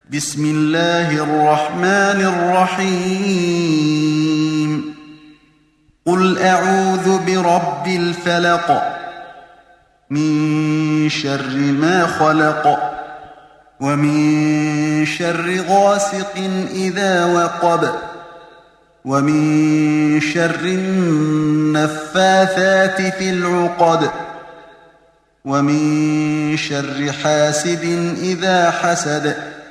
بسم الله الرحمن الرحيم قل أعوذ برب الفلق من شر ما خلق ومن شر غاسق إذا وقب ومن شر النفاثات في العقد ومن شر حاسد إذا حسد